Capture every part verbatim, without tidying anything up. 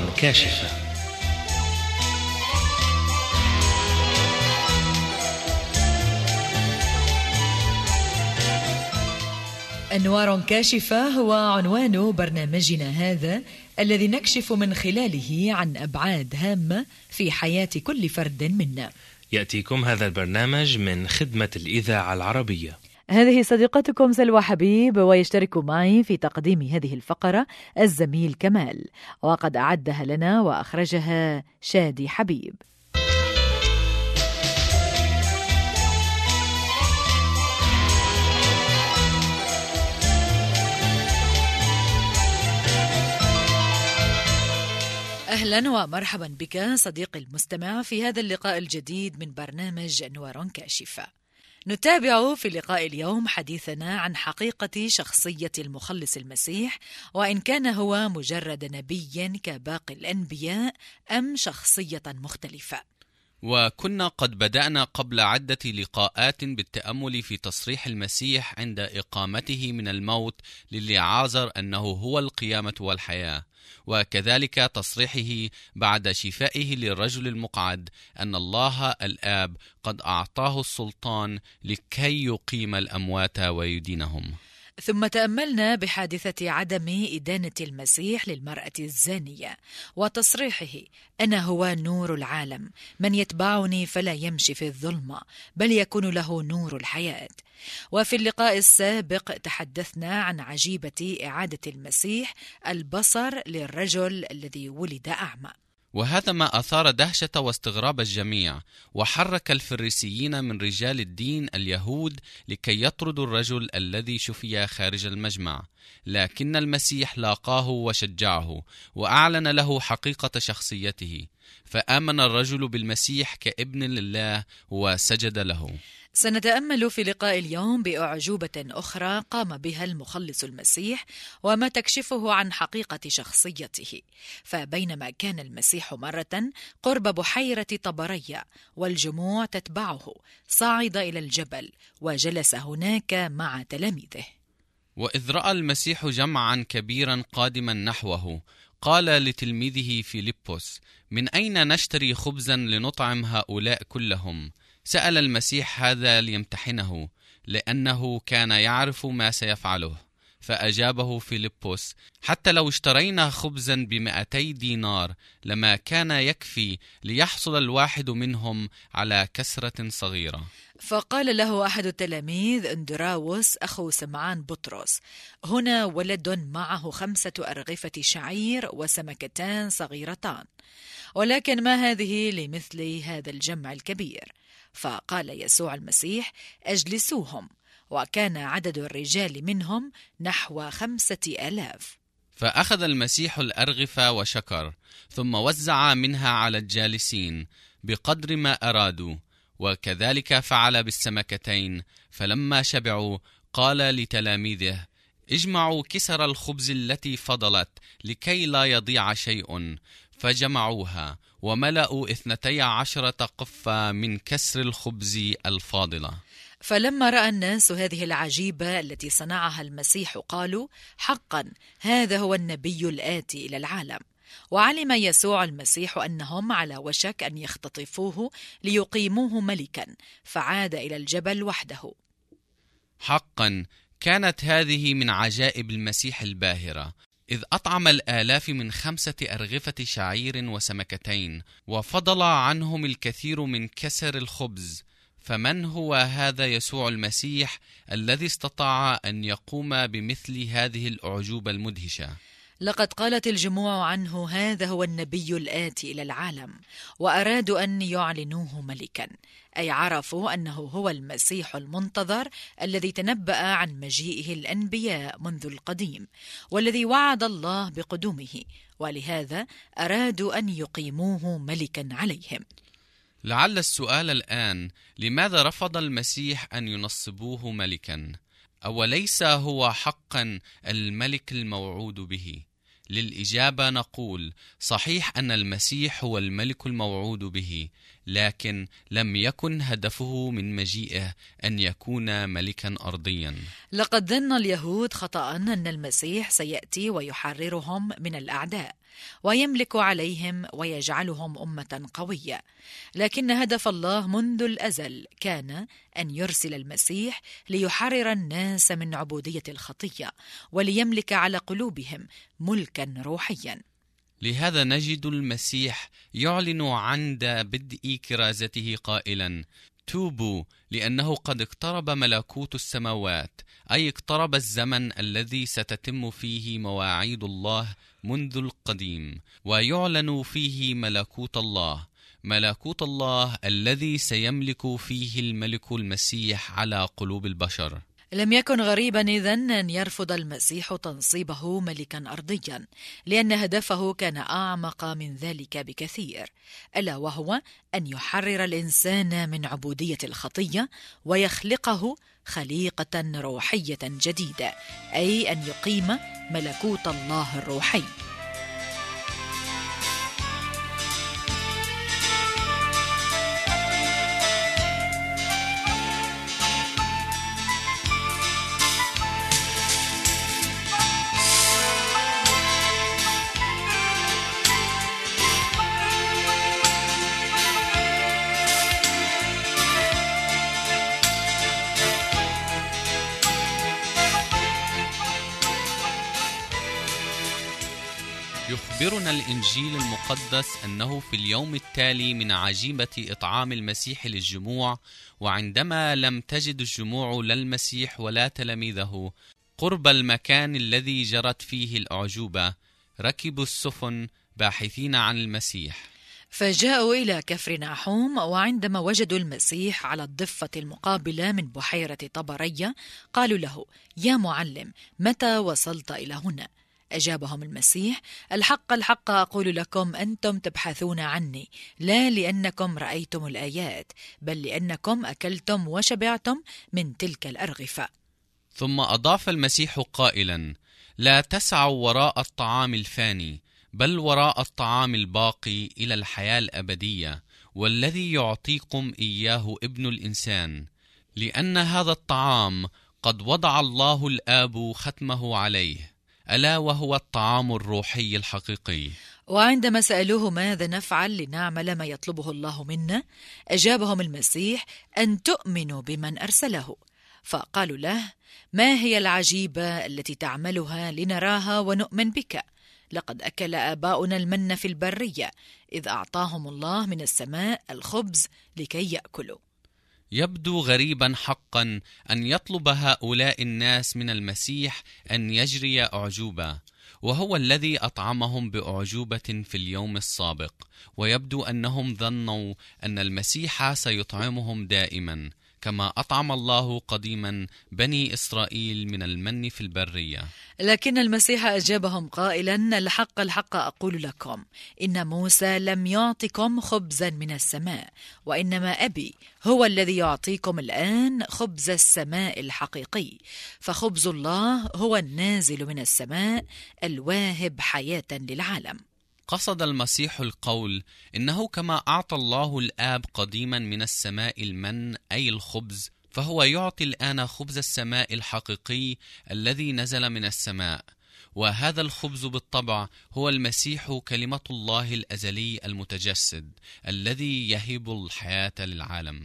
أنوار كاشفة. أنوار كاشفة هو عنوان برنامجنا هذا، الذي نكشف من خلاله عن أبعاد هامة في حياة كل فرد منا. يأتيكم هذا البرنامج من خدمة الإذاعة العربية. هذه صديقتكم سلوى حبيب، ويشترك معي في تقديم هذه الفقرة الزميل كمال، وقد أعدها لنا وأخرجها شادي حبيب. أهلا ومرحبا بك صديقي المستمع في هذا اللقاء الجديد من برنامج أنوار كاشفة. نتابع في لقاء اليوم حديثنا عن حقيقة شخصية المخلص المسيح، وإن كان هو مجرد نبي كباقي الأنبياء أم شخصية مختلفة. وكنا قد بدأنا قبل عدة لقاءات بالتأمل في تصريح المسيح عند إقامته من الموت لليعازر أنه هو القيامة والحياة، وكذلك تصريحه بعد شفائه للرجل المقعد أن الله الآب قد أعطاه السلطان لكي يقيم الأموات ويدينهم. ثم تأملنا بحادثة عدم إدانة المسيح للمرأة الزانية، وتصريحه أنا هو نور العالم، من يتبعني فلا يمشي في الظلمة بل يكون له نور الحياة. وفي اللقاء السابق تحدثنا عن عجيبة إعادة المسيح البصر للرجل الذي ولد أعمى، وهذا ما أثار دهشة واستغراب الجميع، وحرك الفريسيين من رجال الدين اليهود لكي يطردوا الرجل الذي شفي خارج المجمع، لكن المسيح لاقاه وشجعه وأعلن له حقيقة شخصيته، فآمن الرجل بالمسيح كابن لله وسجد له. سنتأمل في لقاء اليوم بأعجوبة أخرى قام بها المخلص المسيح وما تكشفه عن حقيقة شخصيته. فبينما كان المسيح مرة قرب بحيرة طبرية والجموع تتبعه، صعد إلى الجبل وجلس هناك مع تلاميذه. وإذ رأى المسيح جمعا كبيرا قادما نحوه، قال لتلميذه فيلبس: من أين نشتري خبزا لنطعم هؤلاء كلهم؟ سأل المسيح هذا ليمتحنه، لأنه كان يعرف ما سيفعله. فأجابه فيلبس: حتى لو اشترينا خبزا بمئتي دينار لما كان يكفي ليحصل الواحد منهم على كسرة صغيرة. فقال له أحد التلاميذ اندراوس أخو سمعان بطرس: هنا ولد معه خمسة أرغفة شعير وسمكتان صغيرتان، ولكن ما هذه لمثل هذا الجمع الكبير؟ فقال يسوع المسيح: أجلسوهم. وكان عدد الرجال منهم نحو خمسة آلاف. فأخذ المسيح الأرغفة وشكر، ثم وزع منها على الجالسين بقدر ما أرادوا، وكذلك فعل بالسمكتين. فلما شبعوا قال لتلاميذه: اجمعوا كسر الخبز التي فضلت لكي لا يضيع شيء. فجمعوها وملأوا اثنتي عشرة قفة من كسر الخبز الفاضلة. فلما رأى الناس هذه العجيبة التي صنعها المسيح قالوا: حقا هذا هو النبي الآتي إلى العالم. وعلم يسوع المسيح أنهم على وشك أن يختطفوه ليقيموه ملكا، فعاد إلى الجبل وحده. حقا كانت هذه من عجائب المسيح الباهرة، إذ أطعم الآلاف من خمسة أرغفة شعير وسمكتين، وفضل عنهم الكثير من كسر الخبز. فمن هو هذا يسوع المسيح الذي استطاع أن يقوم بمثل هذه الأعجوبة المدهشة؟ لقد قالت الجموع عنه: هذا هو النبي الآتي إلى العالم، وأرادوا أن يعلنوه ملكا، أي عرفوا أنه هو المسيح المنتظر الذي تنبأ عن مجيئه الأنبياء منذ القديم، والذي وعد الله بقدومه، ولهذا أرادوا أن يقيموه ملكا عليهم. لعل السؤال الآن: لماذا رفض المسيح أن ينصبوه ملكا؟ أوليس هو حقا الملك الموعود به؟ للإجابة نقول: صحيح أن المسيح هو الملك الموعود به، لكن لم يكن هدفه من مجيئه أن يكون ملكا أرضيا. لقد ظن اليهود خطأ أن المسيح سيأتي ويحررهم من الأعداء، ويملك عليهم ويجعلهم أمة قوية. لكن هدف الله منذ الأزل كان أن يرسل المسيح ليحرر الناس من عبودية الخطية وليملك على قلوبهم ملكا روحيا. لهذا نجد المسيح يعلن عند بدء كرازته قائلا: توبوا لأنه قد اقترب ملكوت السماوات، أي اقترب الزمن الذي ستتم فيه مواعيد الله منذ القديم، ويعلن فيه ملكوت الله، ملكوت الله الذي سيملك فيه الملك المسيح على قلوب البشر. لم يكن غريبا إذن أن يرفض المسيح تنصيبه ملكا أرضيا، لأن هدفه كان أعمق من ذلك بكثير، ألا وهو أن يحرر الإنسان من عبودية الخطية ويخلقه خليقة روحية جديدة، أي أن يقيم ملكوت الله الروحي. يخبرنا الإنجيل المقدس أنه في اليوم التالي من عجيبة إطعام المسيح للجموع، وعندما لم تجد الجموع لا المسيح ولا تلاميذه قرب المكان الذي جرت فيه الأعجوبة، ركبوا السفن باحثين عن المسيح، فجاءوا إلى كفر ناحوم، وعندما وجدوا المسيح على الضفة المقابلة من بحيرة طبرية قالوا له: يا معلم، متى وصلت إلى هنا؟ أجابهم المسيح: الحق الحق أقول لكم، أنتم تبحثون عني لا لأنكم رأيتم الآيات، بل لأنكم أكلتم وشبعتم من تلك الأرغفة. ثم أضاف المسيح قائلا: لا تسعوا وراء الطعام الفاني، بل وراء الطعام الباقي إلى الحياة الأبدية، والذي يعطيكم إياه ابن الإنسان، لأن هذا الطعام قد وضع الله الآب ختمه عليه، ألا وهو الطعام الروحي الحقيقي. وعندما سألوه ماذا نفعل لنعمل ما يطلبه الله منا، أجابهم المسيح: أن تؤمنوا بمن أرسله. فقالوا له: ما هي العجيبة التي تعملها لنراها ونؤمن بك؟ لقد أكل آباؤنا المن في البرية، إذ أعطاهم الله من السماء الخبز لكي يأكلوا. يبدو غريبا حقا أن يطلب هؤلاء الناس من المسيح أن يجري أعجوبة، وهو الذي أطعمهم بأعجوبة في اليوم السابق، ويبدو أنهم ظنوا أن المسيح سيطعمهم دائما، كما أطعم الله قديما بني إسرائيل من المن في البرية. لكن المسيح أجابهم قائلا: الحق الحق أقول لكم، إن موسى لم يعطكم خبزا من السماء، وإنما أبي هو الذي يعطيكم الآن خبز السماء الحقيقي، فخبز الله هو النازل من السماء الواهب حياة للعالم. قصد المسيح القول إنه كما أعطى الله الآب قديما من السماء المن أي الخبز، فهو يعطي الآن خبز السماء الحقيقي الذي نزل من السماء، وهذا الخبز بالطبع هو المسيح كلمة الله الأزلي المتجسد الذي يهب الحياة للعالم.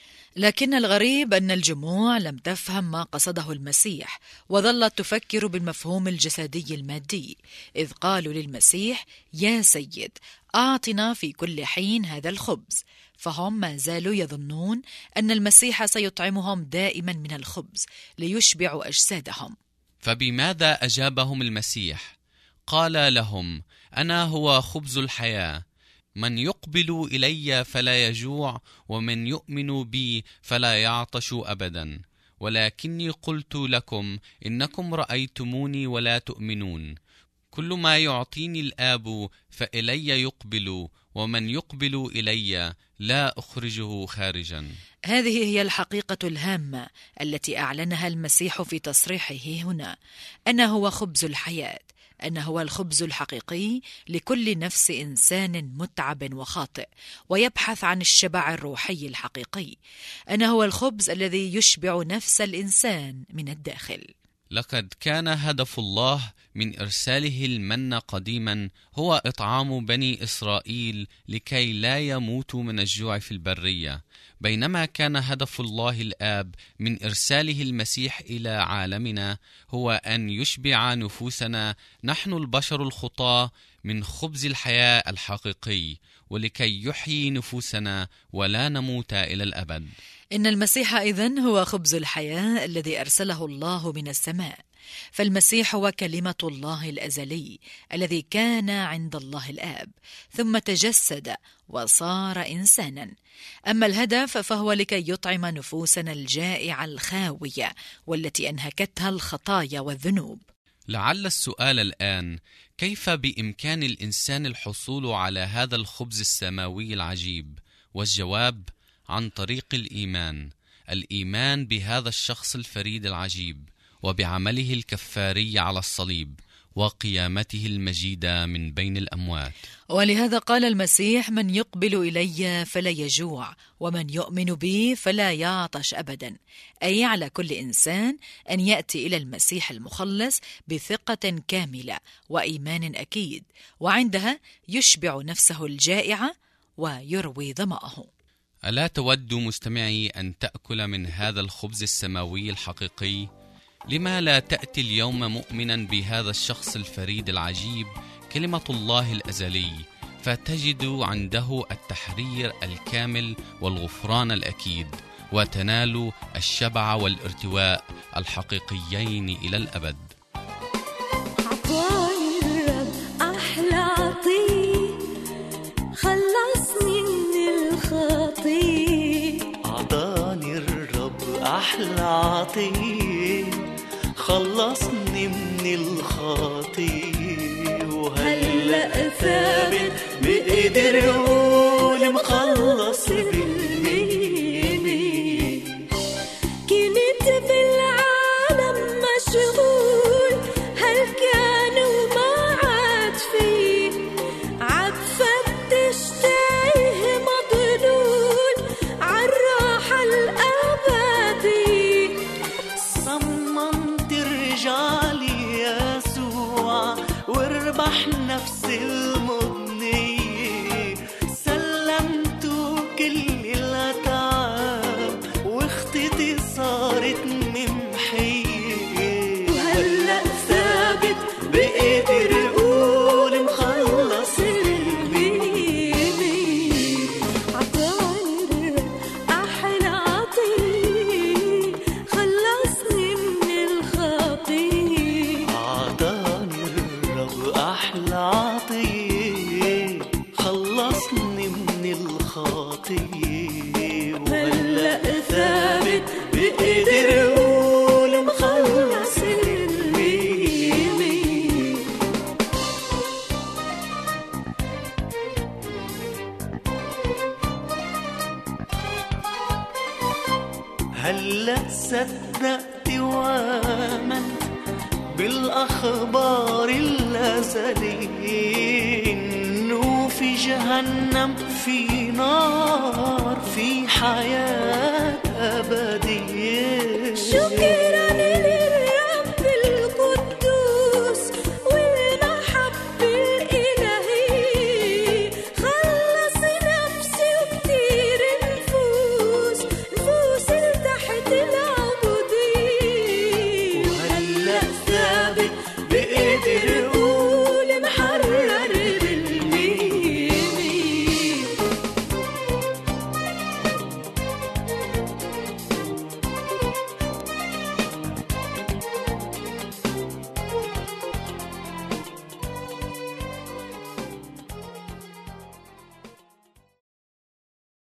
لكن الغريب أن الجموع لم تفهم ما قصده المسيح، وظلت تفكر بالمفهوم الجسدي المادي، إذ قالوا للمسيح: يا سيد، أعطنا في كل حين هذا الخبز. فهم ما زالوا يظنون أن المسيح سيطعمهم دائما من الخبز ليشبعوا أجسادهم. فبماذا أجابهم المسيح؟ قال لهم: أنا هو خبز الحياة، من يقبل إلي فلا يجوع، ومن يؤمن بي فلا يعطش أبدا، ولكني قلت لكم إنكم رأيتموني ولا تؤمنون. كل ما يعطيني الآب فإلي يقبل، ومن يقبل إلي لا أخرجه خارجا. هذه هي الحقيقة الهامة التي أعلنها المسيح في تصريحه هنا، أنه هو خبز الحياة، أنه هو الخبز الحقيقي لكل نفس إنسان متعب وخاطئ ويبحث عن الشبع الروحي الحقيقي، أنه هو الخبز الذي يشبع نفس الإنسان من الداخل. لقد كان هدف الله من إرساله المن قديما هو إطعام بني إسرائيل لكي لا يموتوا من الجوع في البرية، بينما كان هدف الله الآب من إرساله المسيح إلى عالمنا هو أن يشبع نفوسنا نحن البشر الخطاة من خبز الحياة الحقيقي، ولكي يحيي نفوسنا ولا نموت إلى الأبد. إن المسيح إذن هو خبز الحياة الذي أرسله الله من السماء، فالمسيح هو كلمة الله الأزلي الذي كان عند الله الآب ثم تجسد وصار إنسانا. أما الهدف فهو لكي يطعم نفوسنا الجائعة الخاوية والتي أنهكتها الخطايا والذنوب. لعل السؤال الآن: كيف بإمكان الإنسان الحصول على هذا الخبز السماوي العجيب؟ والجواب: عن طريق الإيمان، الإيمان بهذا الشخص الفريد العجيب وبعمله الكفاري على الصليب وقيامته المجيدة من بين الأموات. ولهذا قال المسيح: من يقبل إلي فلا يجوع، ومن يؤمن بي فلا يعطش أبدا. أي على كل إنسان أن يأتي إلى المسيح المخلص بثقة كاملة وإيمان أكيد، وعندها يشبع نفسه الجائعة ويروي ظمأه. ألا تود مستمعي أن تأكل من هذا الخبز السماوي الحقيقي؟ لما لا تأتي اليوم مؤمنا بهذا الشخص الفريد العجيب كلمة الله الأزلي، فتجد عنده التحرير الكامل والغفران الأكيد، وتنال الشبع والارتواء الحقيقيين إلى الأبد. عطاني الرب أحلى عطية، خلصني من الخطية. عطاني الرب أحلى عطية، خلصني من الخطية، وهلأ ثابت بقدر يقول مخلص بالمية. كنت بالعالم مشغول، هل كان وما عاد فيه، عاد فتش تايه مضلول عالراحة الأبدية. صممت رجالي يسوع واربح نفس المضنية، سلمته كل الأتعاب واختتي صارت ممحية، وهلأ ثابت بقدر يقول مخلص المية. عطاني الرب أحلى عطية، خلصني من الخطية. عطاني الرب أحلى عطية، خلصني من الخطية، وهلأ ثابت بقدر يقول مخلص المية. هلأ صدقت وآمنت بالأخبار الأزلية، إنه في جهنم في نار، في حياة أبدية. شكراً